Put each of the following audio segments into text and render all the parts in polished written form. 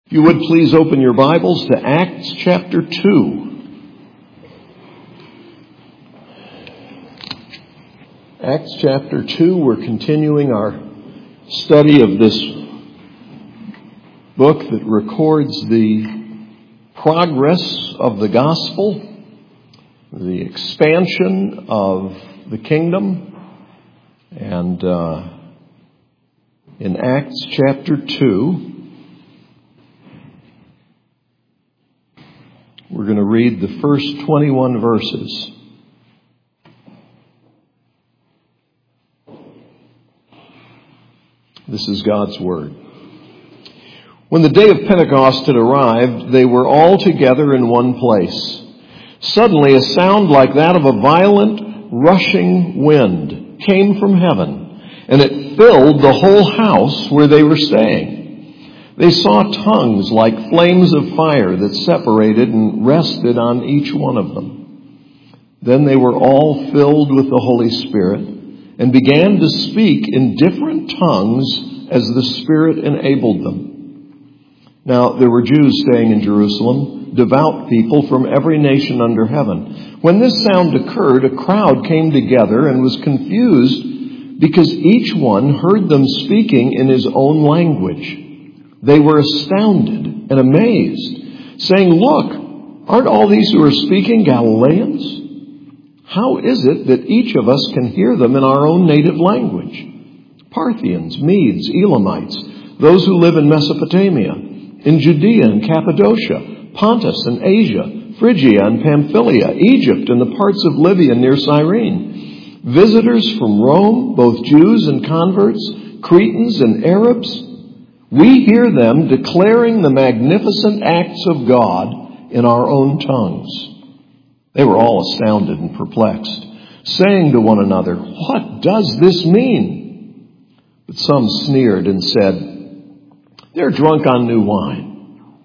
If you would please open your Bibles to Acts chapter 2. Acts chapter 2, we're continuing our study of this book that records the progress of the gospel, the expansion of the kingdom. And in Acts chapter 2, we're going to read the first 21 verses. This is God's Word. When the day of Pentecost had arrived, they were all together in one place. Suddenly a sound like that of a violent, rushing wind came from heaven, and it filled the whole house where they were staying. They saw tongues like flames of fire that separated and rested on each one of them. Then they were all filled with the Holy Spirit and began to speak in different tongues as the Spirit enabled them. Now there were Jews staying in Jerusalem, devout people from every nation under heaven. When this sound occurred, a crowd came together and was confused because each one heard them speaking in his own language. They were astounded and amazed, saying, "Look, aren't all these who are speaking Galileans? How is it that each of us can hear them in our own native language? Parthians, Medes, Elamites, those who live in Mesopotamia, in Judea and Cappadocia, Pontus and Asia, Phrygia and Pamphylia, Egypt and the parts of Libya near Cyrene, visitors from Rome, both Jews and converts, Cretans and Arabs. We hear them declaring the magnificent acts of God in our own tongues." They were all astounded and perplexed, saying to one another, "What does this mean?" But some sneered and said, "They're drunk on new wine."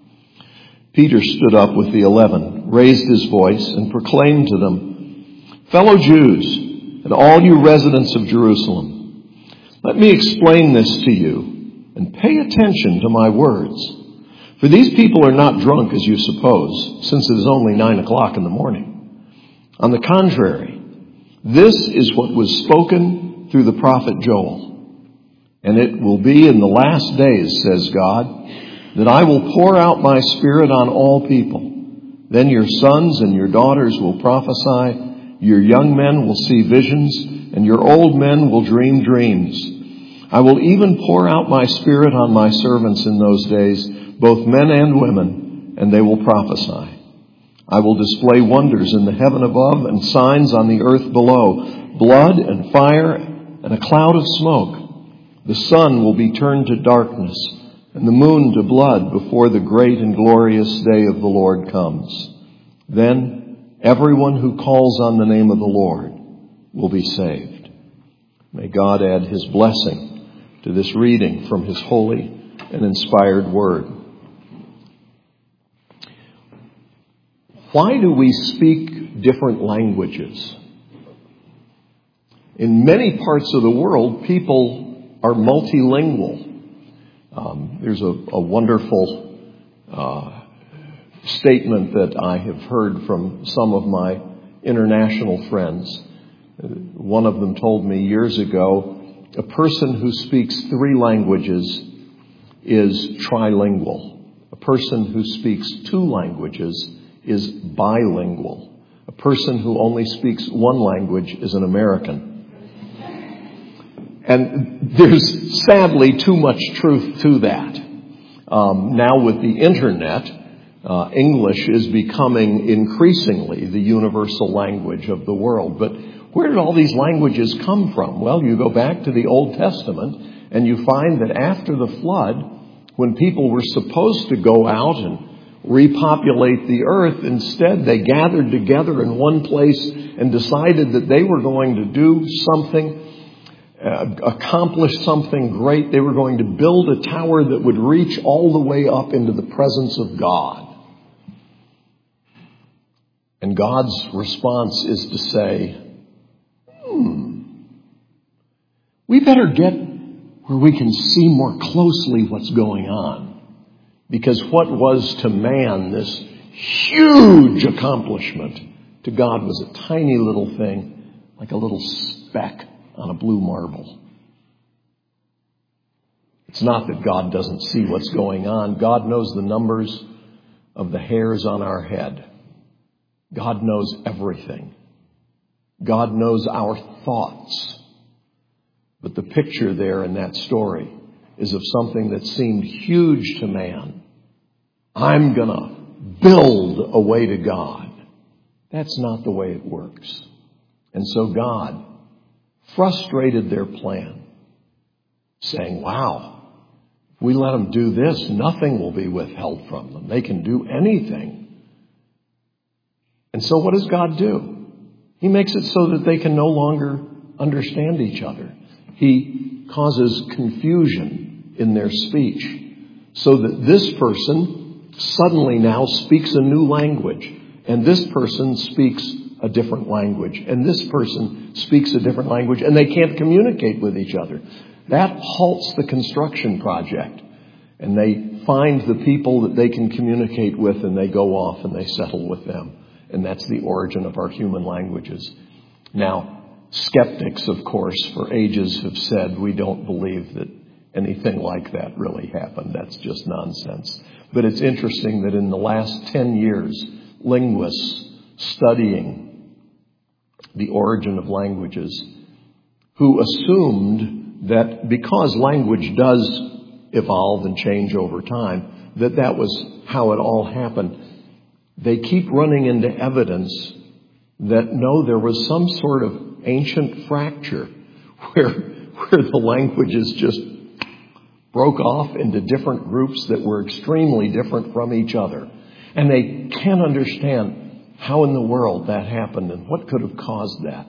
Peter stood up with the 11, raised his voice, and proclaimed to them, "Fellow Jews, and all you residents of Jerusalem, let me explain this to you. And pay attention to my words. For these people are not drunk as you suppose, since it is only 9 o'clock in the morning. On the contrary, this is what was spoken through the prophet Joel. And it will be in the last days, says God, that I will pour out my Spirit on all people. Then your sons and your daughters will prophesy, your young men will see visions, and your old men will dream dreams. I will even pour out my Spirit on my servants in those days, both men and women, and they will prophesy. I will display wonders in the heaven above and signs on the earth below, blood and fire and a cloud of smoke. The sun will be turned to darkness and the moon to blood before the great and glorious day of the Lord comes. Then everyone who calls on the name of the Lord will be saved." May God add his blessing to this reading from his holy and inspired word. Why do we speak different languages? In many parts of the world, people are multilingual. There's a wonderful statement that I have heard from some of my international friends. One of them told me years ago, a person who speaks 3 languages is trilingual. A person who speaks 2 languages is bilingual. A person who only speaks 1 language is an American. And there's sadly too much truth to that. Now with the internet, English is becoming increasingly the universal language of the world. But where did all these languages come from? Well, you go back to the Old Testament and you find that after the flood, when people were supposed to go out and repopulate the earth, instead they gathered together in one place and decided that they were going to do something, accomplish something great. They were going to build a tower that would reach all the way up into the presence of God. And God's response is to say, we better get where we can see more closely what's going on. Because what was to man this huge accomplishment, to God was a tiny little thing, like a little speck on a blue marble. It's not that God doesn't see what's going on. God knows the numbers of the hairs on our head. God knows everything. God knows our thoughts. But the picture there in that story is of something that seemed huge to man. I'm going to build a way to God. That's not the way it works. And so God frustrated their plan, saying, wow, if we let them do this, nothing will be withheld from them. They can do anything. And so what does God do? He makes it so that they can no longer understand each other. He causes confusion in their speech so that this person suddenly now speaks a new language, and this person speaks a different language, and this person speaks a different language, and they can't communicate with each other. That halts the construction project, and they find the people that they can communicate with, and they go off and they settle with them. And that's the origin of our human languages. Now, skeptics, of course, for ages have said we don't believe that anything like that really happened. That's just nonsense. But it's interesting that in the last 10 years, linguists studying the origin of languages who assumed that because language does evolve and change over time, that was how it all happened. They keep running into evidence that no, there was some sort of ancient fracture where the languages just broke off into different groups that were extremely different from each other. And they can't understand how in the world that happened and what could have caused that.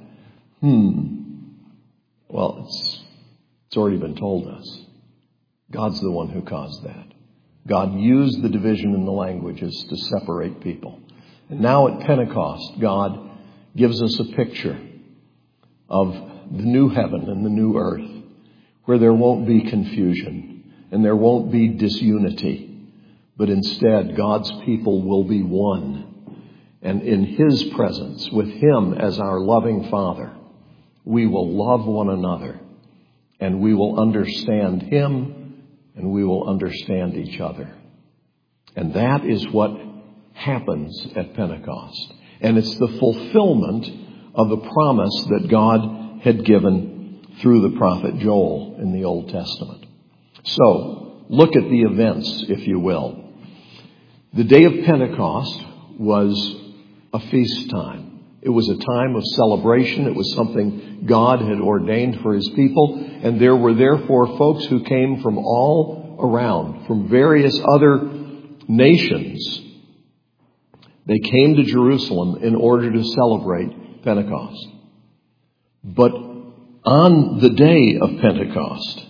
Well, it's already been told us. God's the one who caused that. God used the division in the languages to separate people. And now at Pentecost, God gives us a picture of the new heaven and the new earth, where there won't be confusion and there won't be disunity, but instead God's people will be one. And in His presence, with Him as our loving Father, we will love one another, and we will understand Him, and we will understand each other. And that is what happens at Pentecost. And it's the fulfillment of the promise that God had given through the prophet Joel in the Old Testament. So, look at the events, if you will. The day of Pentecost was a feast time. It was a time of celebration. It was something God had ordained for His people. And there were therefore folks who came from all around, from various other nations. They came to Jerusalem in order to celebrate Pentecost. But on the day of Pentecost,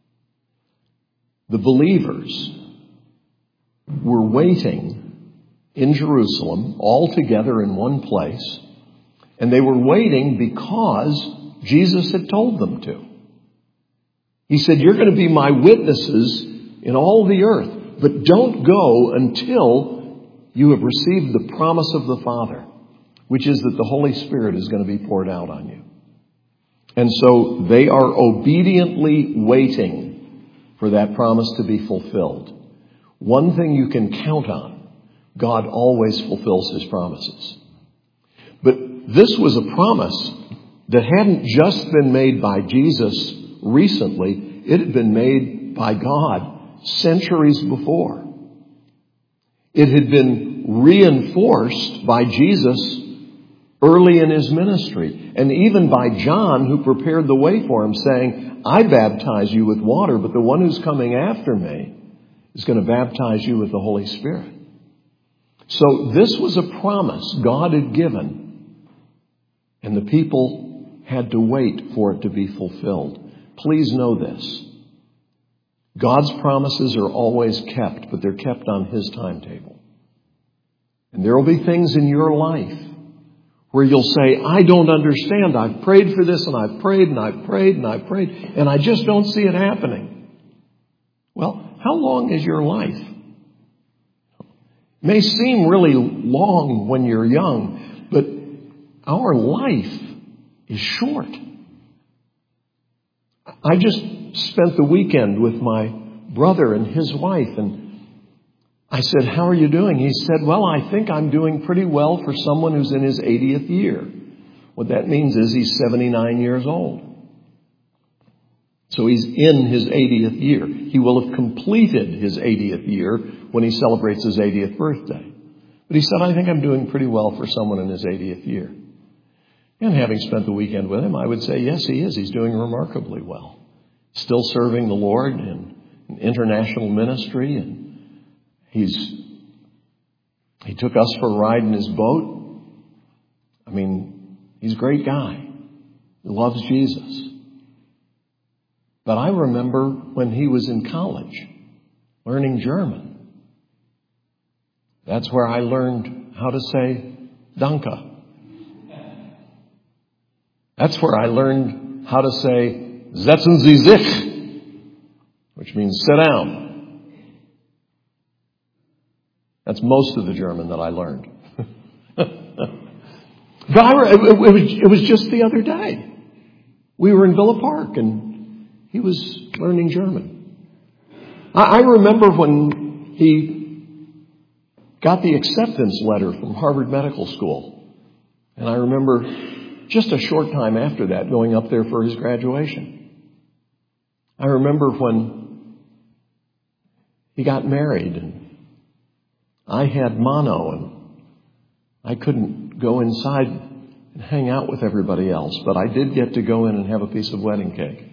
the believers were waiting in Jerusalem, all together in one place. And they were waiting because Jesus had told them to. He said, you're going to be my witnesses in all the earth, but don't go until you have received the promise of the Father, which is that the Holy Spirit is going to be poured out on you. And so they are obediently waiting for that promise to be fulfilled. One thing you can count on, God always fulfills His promises. But this was a promise that hadn't just been made by Jesus recently. It had been made by God centuries before. It had been reinforced by Jesus early in His ministry, and even by John, who prepared the way for Him, saying, I baptize you with water, but the one who's coming after me is going to baptize you with the Holy Spirit. So this was a promise God had given, and the people had to wait for it to be fulfilled. Please know this. God's promises are always kept, but they're kept on His timetable. And there will be things in your life where you'll say, I don't understand. I've prayed for this, and I've prayed, and I've prayed, and I've prayed, and I just don't see it happening. Well, how long is your life? May seem really long when you're young, but our life is short. I just spent the weekend with my brother and his wife, and I said, "How are you doing?" He said, "Well, I think I'm doing pretty well for someone who's in his 80th year." What that means is he's 79 years old. So he's in his 80th year. He will have completed his 80th year when he celebrates his 80th birthday. But he said, "I think I'm doing pretty well for someone in his 80th year." And having spent the weekend with him, I would say, yes, he is. He's doing remarkably well. Still serving the Lord in international ministry. And he took us for a ride in his boat. I mean, he's a great guy. He loves Jesus. But I remember when he was in college, learning German. That's where I learned how to say Danke. That's where I learned how to say Setzen Sie sich, which means sit down. That's most of the German that I learned. But it was just the other day. We were in Villa Park and he was learning German. I remember when he got the acceptance letter from Harvard Medical School. And I remember just a short time after that going up there for his graduation. I remember when he got married and I had mono and I couldn't go inside and hang out with everybody else, but I did get to go in and have a piece of wedding cake.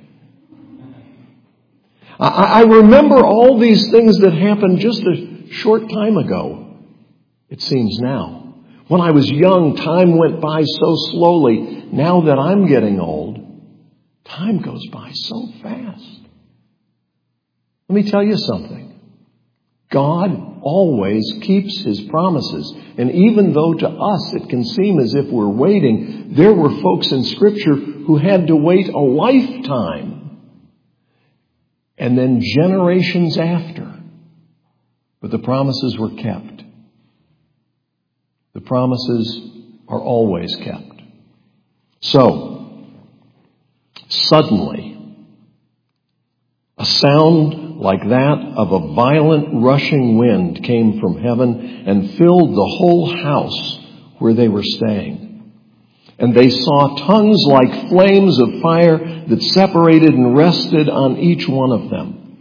I remember all these things that happened just a short time ago, it seems now. When I was young, time went by so slowly. Now that I'm getting old, time goes by so fast. Let me tell you something. God always keeps His promises. And even though to us it can seem as if we're waiting, there were folks in Scripture who had to wait a lifetime and then generations after. But the promises were kept. The promises are always kept. So, suddenly, a sound like that of a violent rushing wind came from heaven and filled the whole house where they were staying. And they saw tongues like flames of fire that separated and rested on each one of them.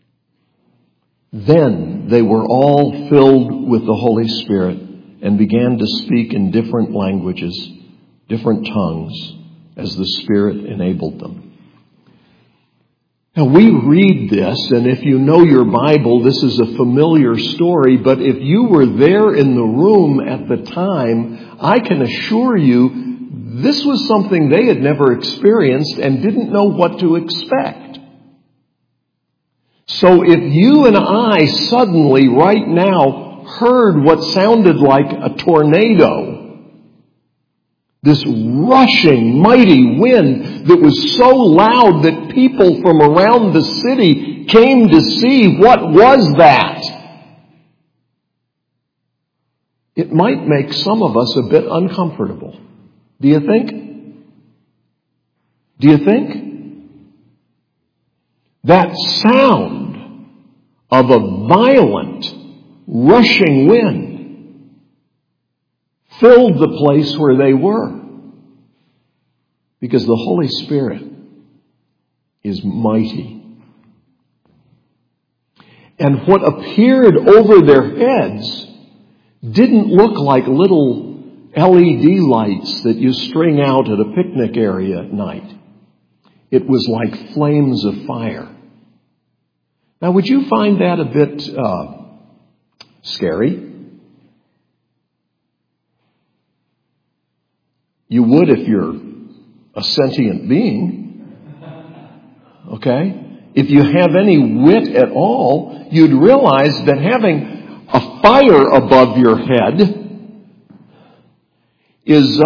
Then they were all filled with the Holy Spirit and began to speak in different languages, different tongues, as the Spirit enabled them. Now, we read this, and if you know your Bible, this is a familiar story, but if you were there in the room at the time, I can assure you this was something they had never experienced and didn't know what to expect. So if you and I suddenly, right now, heard what sounded like a tornado, this rushing, mighty wind that was so loud that people from around the city came to see what was that. It might make some of us a bit uncomfortable. Do you think? Do you think? That sound of a violent, rushing wind filled the place where they were. Because the Holy Spirit is mighty. And what appeared over their heads didn't look like little LED lights that you string out at a picnic area at night. It was like flames of fire. Now, would you find that a bit scary? You would if you're a sentient being. Okay? If you have any wit at all, you'd realize that having a fire above your head is,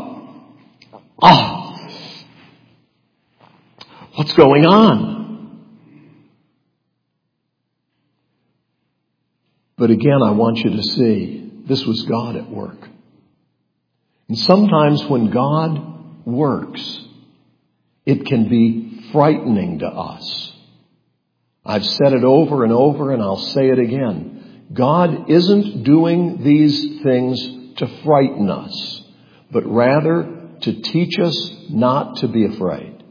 what's going on? But again, I want you to see this was God at work. And sometimes when God works, it can be frightening to us. I've said it over and over, and I'll say it again. God isn't doing these things to frighten us, but rather to teach us not to be afraid.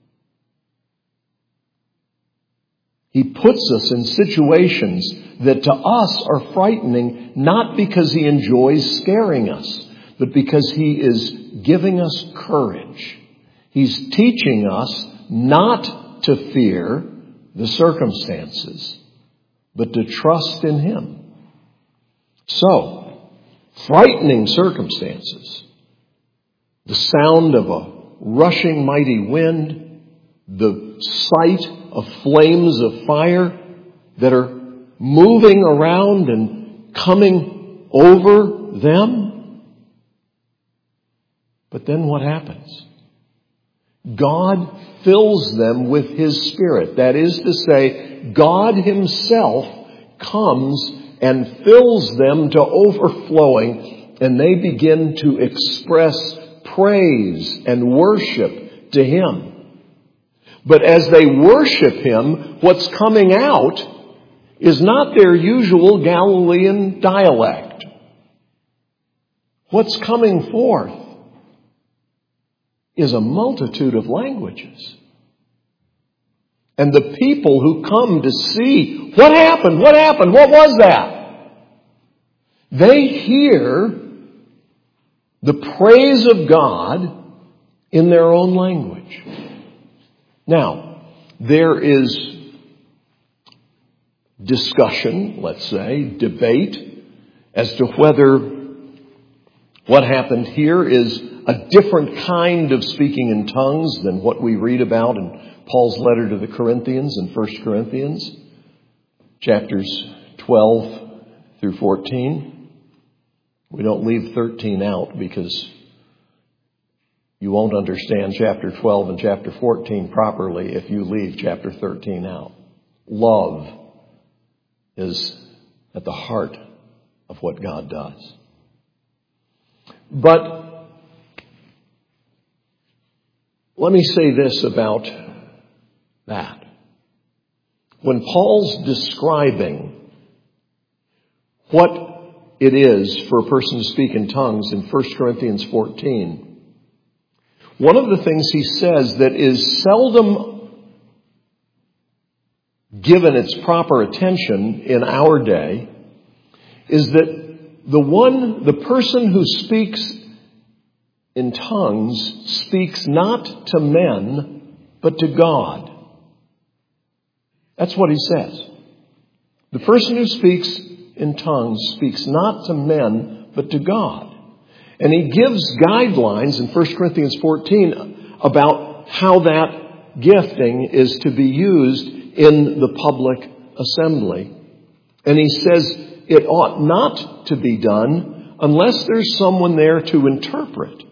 He puts us in situations that to us are frightening, not because He enjoys scaring us, but because He is giving us courage. He's teaching us not to fear the circumstances, but to trust in Him. So, frightening circumstances, the sound of a rushing mighty wind, the sight of flames of fire that are moving around and coming over them. But then what happens? God fills them with His Spirit. That is to say, God Himself comes and fills them to overflowing, and they begin to express praise and worship to Him. But as they worship Him, what's coming out is not their usual Galilean dialect. What's coming forth is a multitude of languages. And the people who come to see, what happened? What was that? They hear the praise of God in their own language. Now, there is discussion, let's say, debate, as to whether what happened here is a different kind of speaking in tongues than what we read about in Paul's letter to the Corinthians in 1 Corinthians, chapters 12 through 14. We don't leave 13 out because you won't understand chapter 12 and chapter 14 properly if you leave chapter 13 out. Love is at the heart of what God does. But let me say this about that. When Paul's describing what it is for a person to speak in tongues in 1 Corinthians 14, one of the things he says that is seldom given its proper attention in our day is that the person who speaks in tongues speaks not to men, but to God. That's what he says. The person who speaks in tongues speaks not to men, but to God. And he gives guidelines in 1 Corinthians 14 about how that gifting is to be used in the public assembly. And he says it ought not to be done unless there's someone there to interpret.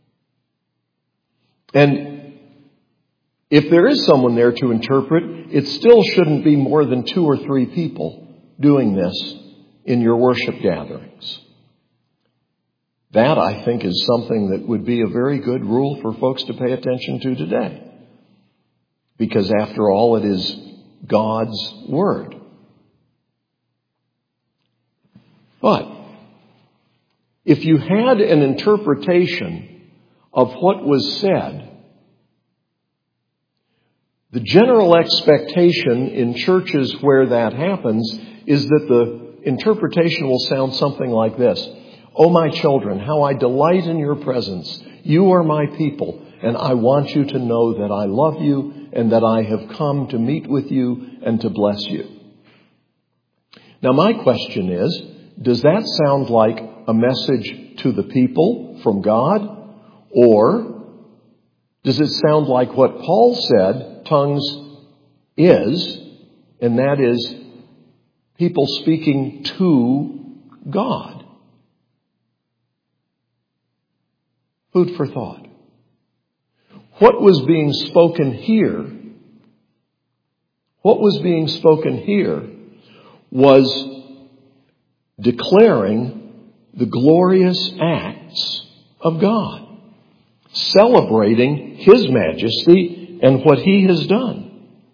And if there is someone there to interpret, it still shouldn't be more than 2 or 3 people doing this in your worship gatherings. That, I think, is something that would be a very good rule for folks to pay attention to today. Because after all, it is God's Word. But if you had an interpretation of what was said, the general expectation in churches where that happens is that the interpretation will sound something like this. "Oh, my children, how I delight in your presence. You are my people, and I want you to know that I love you and that I have come to meet with you and to bless you." Now, my question is, does that sound like a message to the people from God? Or does it sound like what Paul said tongues is, and that is people speaking to God? Food for thought. What was being spoken here? What was being spoken here was declaring the glorious acts of God, celebrating His majesty and what He has done.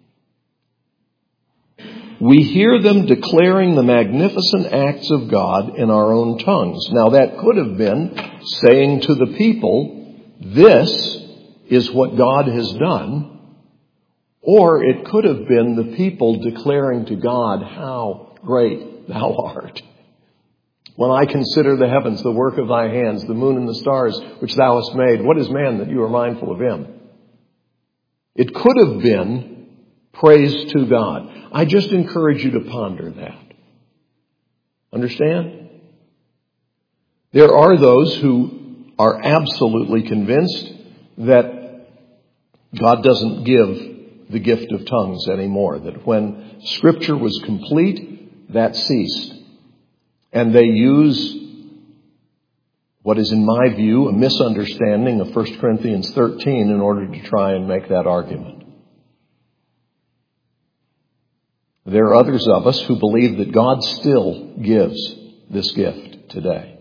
We hear them declaring the magnificent acts of God in our own tongues. Now that could have been saying to the people, this is what God has done. Or it could have been the people declaring to God, how great Thou art. When I consider the heavens, the work of Thy hands, the moon and the stars which Thou hast made, what is man that You are mindful of him? It could have been praise to God. I just encourage you to ponder that. Understand? There are those who are absolutely convinced that God doesn't give the gift of tongues anymore. That when Scripture was complete, that ceased. And they use what is, in my view, a misunderstanding of 1 Corinthians 13 in order to try and make that argument. There are others of us who believe that God still gives this gift today.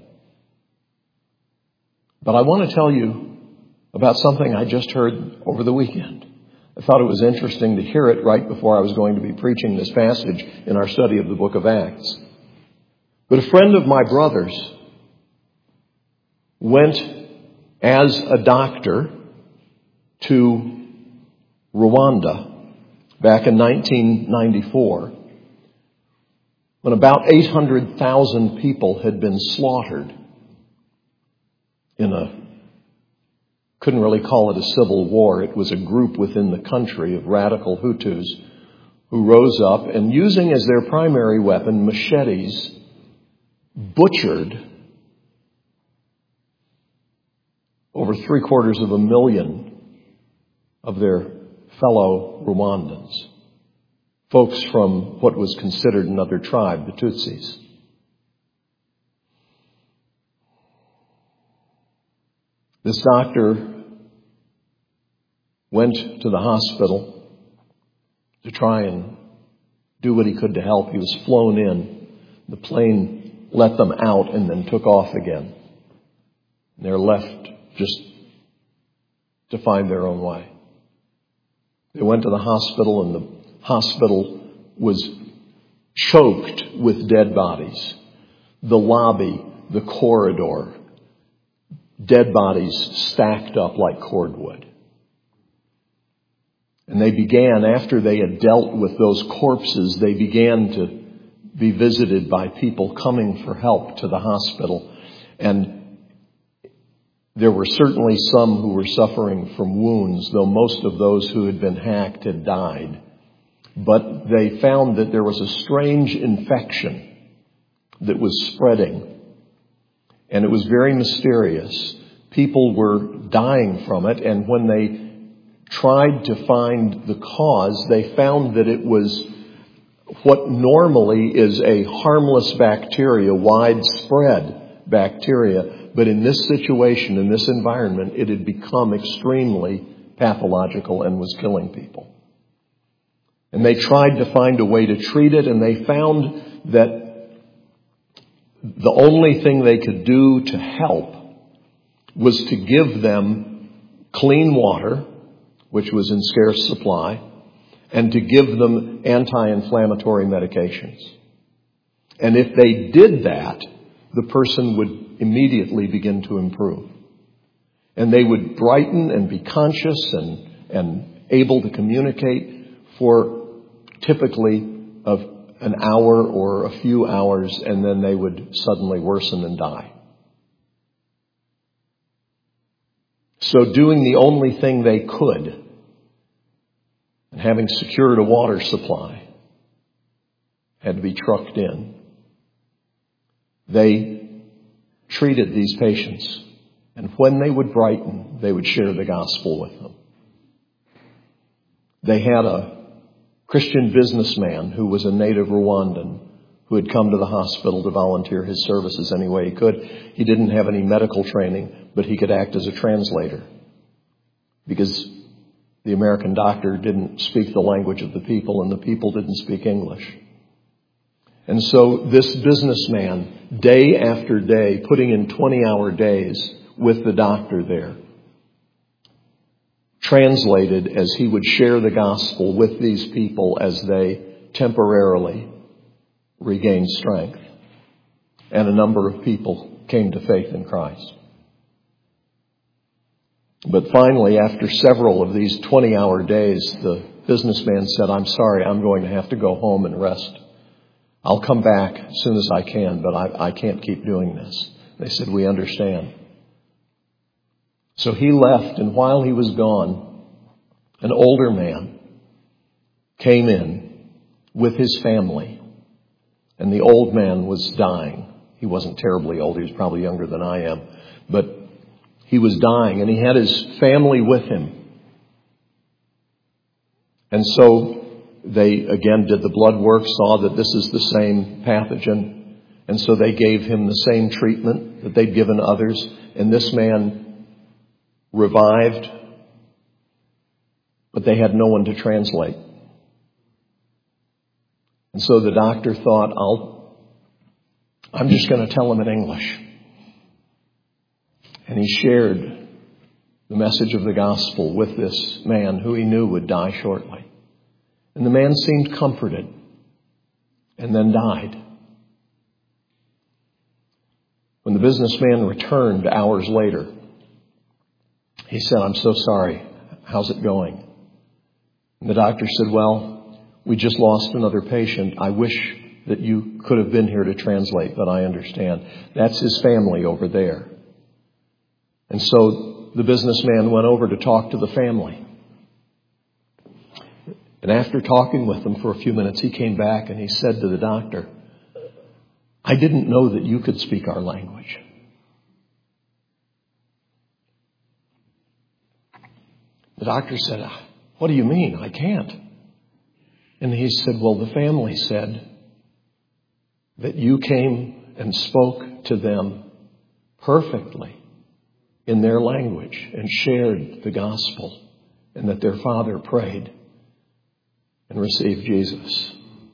But I want to tell you about something I just heard over the weekend. I thought it was interesting to hear it right before I was going to be preaching this passage in our study of the book of Acts. But a friend of my brother's went as a doctor to Rwanda back in 1994, when about 800,000 people had been slaughtered in couldn't really call it a civil war. It was a group within the country of radical Hutus who rose up and, using as their primary weapon machetes, butchered over 750,000 of their fellow Rwandans, folks from what was considered another tribe, the Tutsis. This doctor went to the hospital to try and do what he could to help. He was flown in. The plane let them out and then took off again. And they're left just to find their own way. They went to the hospital, and the hospital was choked with dead bodies. The lobby, the corridor, dead bodies stacked up like cordwood. And they began, after they had dealt with those corpses, they began to be visited by people coming for help to the hospital. And there were certainly some who were suffering from wounds, though most of those who had been hacked had died. But they found that there was a strange infection that was spreading. And it was very mysterious. People were dying from it, and when they tried to find the cause, they found that it was what normally is a harmless bacteria, widespread bacteria. But in this situation, in this environment, it had become extremely pathological and was killing people. And they tried to find a way to treat it, and they found that the only thing they could do to help was to give them clean water, which was in scarce supply, and to give them anti-inflammatory medications. And if they did that, the person would immediately begin to improve. And they would brighten and be conscious and able to communicate for typically of an hour or a few hours, and then they would suddenly worsen and die. So doing the only thing they could, and having secured a water supply, had to be trucked in, they treated these patients. And when they would brighten, they would share the gospel with them. They had a Christian businessman who was a native Rwandan who had come to the hospital to volunteer his services any way he could. He didn't have any medical training, but he could act as a translator because the American doctor didn't speak the language of the people and the people didn't speak English. And so this businessman, day after day, putting in 20-hour days with the doctor there, translated as he would share the gospel with these people as they temporarily regained strength. And a number of people came to faith in Christ. But finally, after several of these 20-hour days, the businessman said, "I'm sorry, I'm going to have to go home and rest. I'll come back as soon as I can, but I can't keep doing this." They said, "We understand." So he left, and while he was gone, an older man came in with his family, and the old man was dying. He wasn't terribly old. He was probably younger than I am, but he was dying, and he had his family with him. And so they, again, did the blood work, saw that this is the same pathogen, and so they gave him the same treatment that they'd given others, and this man revived, but they had no one to translate. And so the doctor thought, I'm just going to tell him in English. And he shared the message of the gospel with this man who he knew would die shortly. And the man seemed comforted and then died. When the businessman returned hours later, he said, "I'm so sorry. How's it going?" And the doctor said, "Well, we just lost another patient. I wish that you could have been here to translate, but I understand." That's his family over there. And so the businessman went over to talk to the family. And after talking with them for a few minutes, he came back and he said to the doctor, "I didn't know that you could speak our language." The doctor said, "What do you mean? I can't." And he said, "Well, the family said that you came and spoke to them perfectly in their language and shared the gospel, and that their father prayed and received Jesus."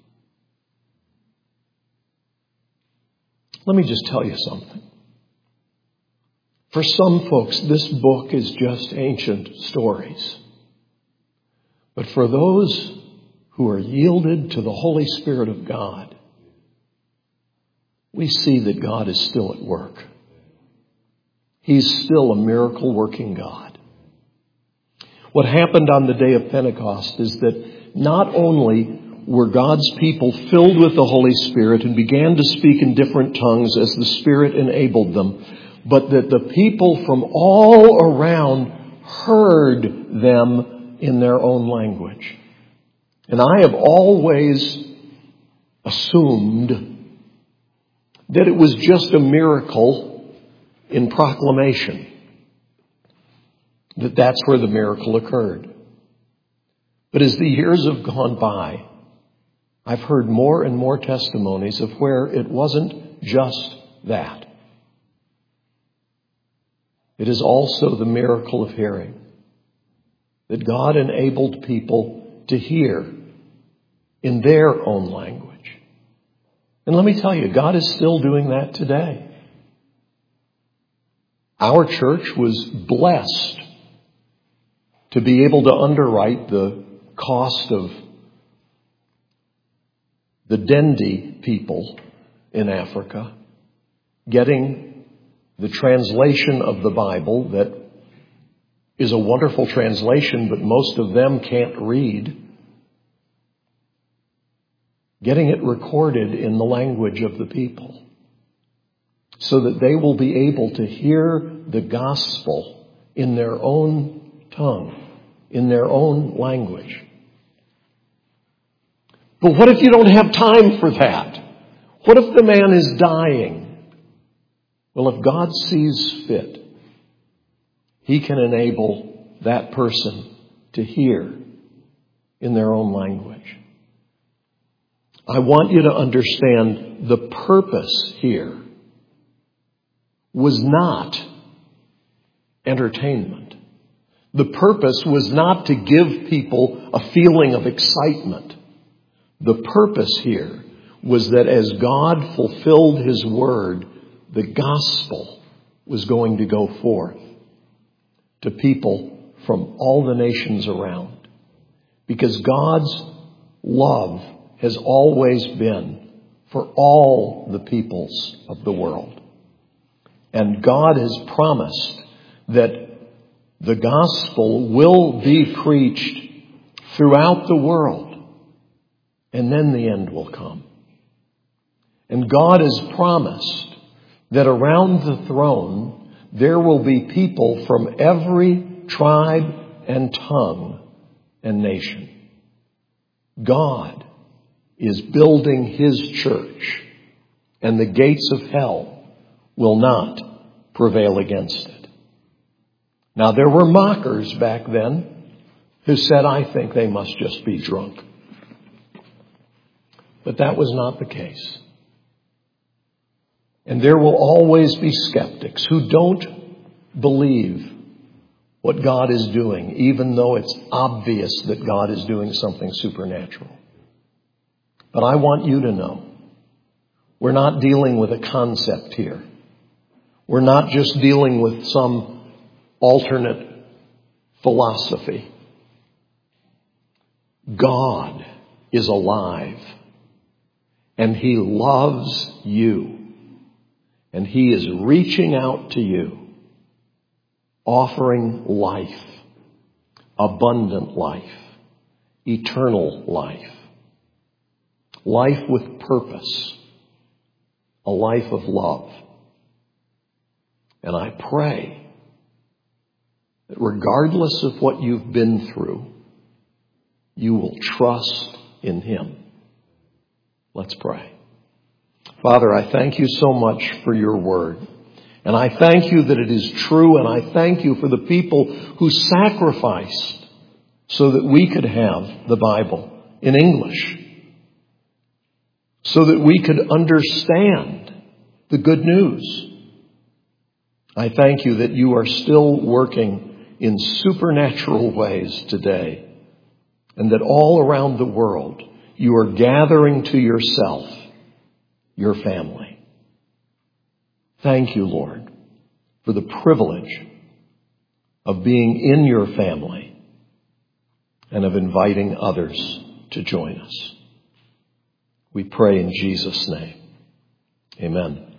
Let me just tell you something. For some folks, this book is just ancient stories. But for those who are yielded to the Holy Spirit of God, we see that God is still at work. He's still a miracle-working God. What happened on the day of Pentecost is that not only were God's people filled with the Holy Spirit and began to speak in different tongues as the Spirit enabled them, but that the people from all around heard them in their own language. And I have always assumed that it was just a miracle in proclamation, that's where the miracle occurred. But as the years have gone by, I've heard more and more testimonies of where it wasn't just that. It is also the miracle of hearing. That God enabled people to hear in their own language. And let me tell you, God is still doing that today. Our church was blessed to be able to underwrite the cost of the Dendi people in Africa getting the translation of the Bible that is a wonderful translation, but most of them can't read. Getting it recorded in the language of the people so that they will be able to hear the gospel in their own tongue, in their own language. But what if you don't have time for that? What if the man is dying? Well, if God sees fit, He can enable that person to hear in their own language. I want you to understand the purpose here was not entertainment. The purpose was not to give people a feeling of excitement. The purpose here was that as God fulfilled His word, the gospel was going to go forth to people from all the nations around. Because God's love has always been for all the peoples of the world. And God has promised that the gospel will be preached throughout the world, and then the end will come. And God has promised that around the throne there will be people from every tribe and tongue and nation. God is building His church, and the gates of hell will not prevail against it. Now, there were mockers back then who said, I think they must just be drunk. But that was not the case. And there will always be skeptics who don't believe what God is doing, even though it's obvious that God is doing something supernatural. But I want you to know, we're not dealing with a concept here. We're not just dealing with some alternate philosophy. God is alive, and He loves you, and He is reaching out to you, offering life, abundant life, eternal life, life with purpose, a life of love. And I pray that regardless of what you've been through, you will trust in Him. Let's pray. Father, I thank you so much for your word. And I thank you that it is true, and I thank you for the people who sacrificed so that we could have the Bible in English, so that we could understand the good news. I thank you that you are still working in supernatural ways today, and that all around the world you are gathering to yourself your family. Thank you, Lord, for the privilege of being in your family and of inviting others to join us. We pray in Jesus' name. Amen.